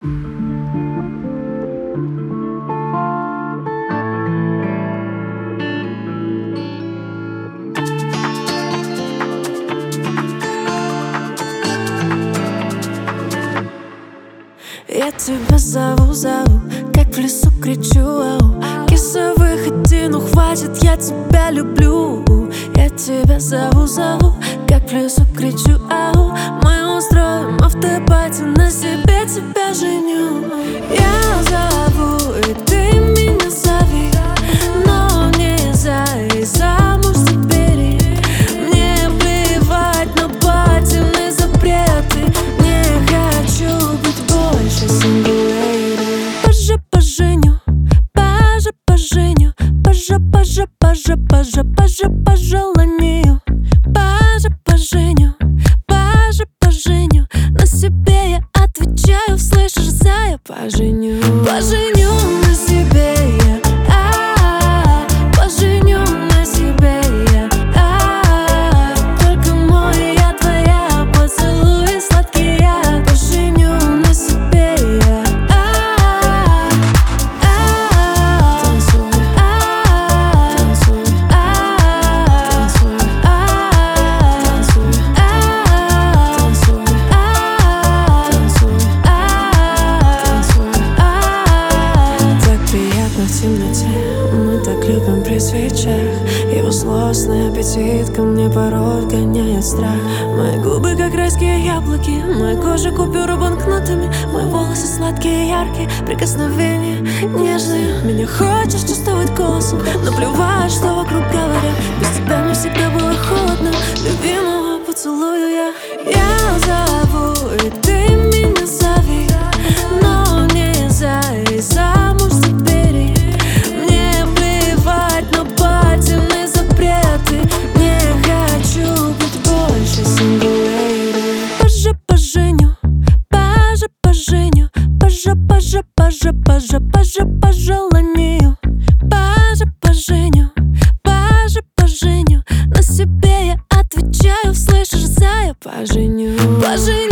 Я тебя зову, как в лесу кричу, ау. Киса, выходи, ну хватит, я тебя люблю. Я тебя зову, как в лесу кричу, ау. Мы устроим автопати, на себе тебя женю. Я зову, и ты меня зови, но не замуж забери. Мне плевать на патины запреты, не хочу быть больше single lady. Поженю, пожеланию. Поженю, на себе я отвечаю, слышишь, зая? Поженю на себе я, поженю на себе я, только мой, я твоя, поцелуй сладкий я. Поженю на себе я, танцуй, танцуй, танцуй, так приятно в темноте, мы так любим при свечах. Его злостный аппетит ко мне порой вгоняет страх. Мои губы как райские яблоки, моя кожа купюры банкнотами, мои волосы сладкие и яркие, прикосновения нежные. Меня хочешь чувствовать голосом, но плевать, что вокруг говорят. Без тебя мне всегда было холодно, любимого поцелую я. Я зову, и ты меня зови, но не замуж забери. Мне плевать на патины запреты, не хочу быть больше single lady. Поженю, пожеланию. Поженю, на себе я отвечаю, слышишь, зая? Поженю.